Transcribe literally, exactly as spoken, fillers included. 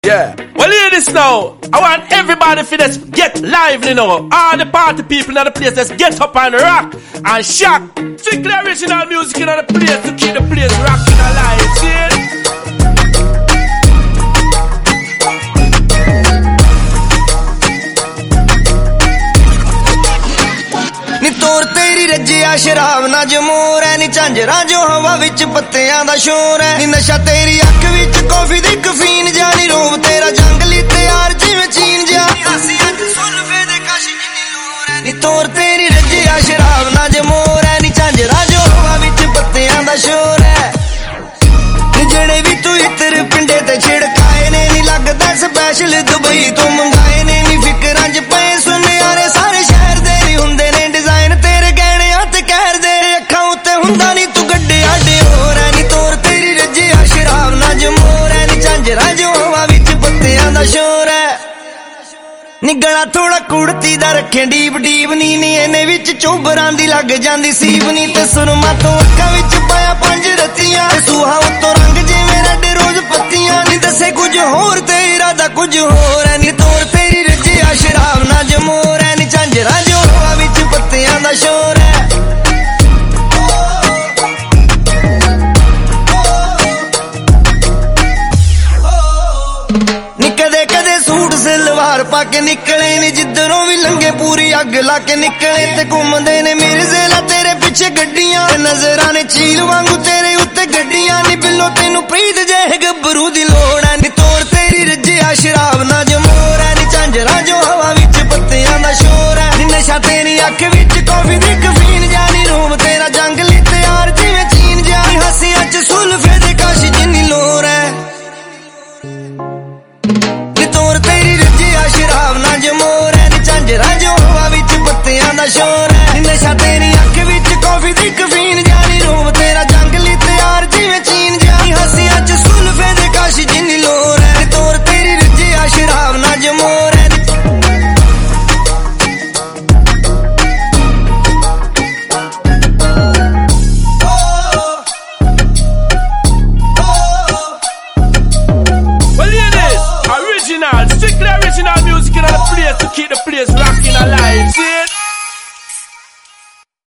Yeah. Well, hear this now. I want everybody for this get lively now. All the party people in the place, let's get up and rock and shock. Strictly original music in the place to keep the place rocking alive. See? नी तोर तेरी रजिया शराब ना जमोर है नी झांजरा जो हवा विच पत्तियां दा शोर है नी नशा तेरी अख विच कॉफी दी कफीन जानी रूप तेरा जंगली तैयार जिवें चीन जा नी तोर तेरी रजिया शराब ना जमोर है नी झांजरा जो हवा विच पत्तियां दा शोर है नी जेड़े भी तू इतर पिंडे ते छिड़काए ने नी लगदा स्पैशल दुबई तो मंगाए ने नी फिकरां च पे सुने यारे सारे शहर दे नी हुंदे ने डिजाइन तेरे गहने ते कहर दे अखां उत्ते हुंदा नी तू गड्डे आडे होर है नी तोर तेरी रजिया शराब ना जमोर है नी झांजरा जो हवा विच पत्तियां दा शोर है नी गला थोड़ा कुड़ती दा रखे डीप डीप नी नी इने विच चोबरां दी लग जांदी सीप नी ते सुरमा तो अखां विच पाया पंज रतियां ते सूहा उत्तों रंग जिवें रड रोज पत्तियां नी दसे कुछ होर ते इरादा कुछ होर है नी तोर तेरी रजिया शराब ना जमोर है नी झांजरा जो हवा विच पत्तियां दा शोर है सूट सलवार पाके निकले ने जिधरों भी लंघे पूरी अग लाके निकले ते घूमदे ने मेरे ज़ेला तेरे पिछे गड्डियां नजरां ने चील वांगू तेरे उत्ते गड्डियां नी बिल्लो तेनू प्रीत जे गब्बरू दी लोड़ है नी तोर तेरी रजिया शराब ना जमोर है नी झांजरा जो हवा विच पत्तियां दा शोर है नी नशा तेरी अख विच कॉफी दी कफीन जानी रूप तेरा जंगली तैयार जिवें चीन जा हंसियां च सुल्फे दे काश जिन्नी लोर है शराब ना जमोर है नी झांजरा जो हवा विच पत्तियां दा शोर है नी नशा तेरी अख विच कॉफी दी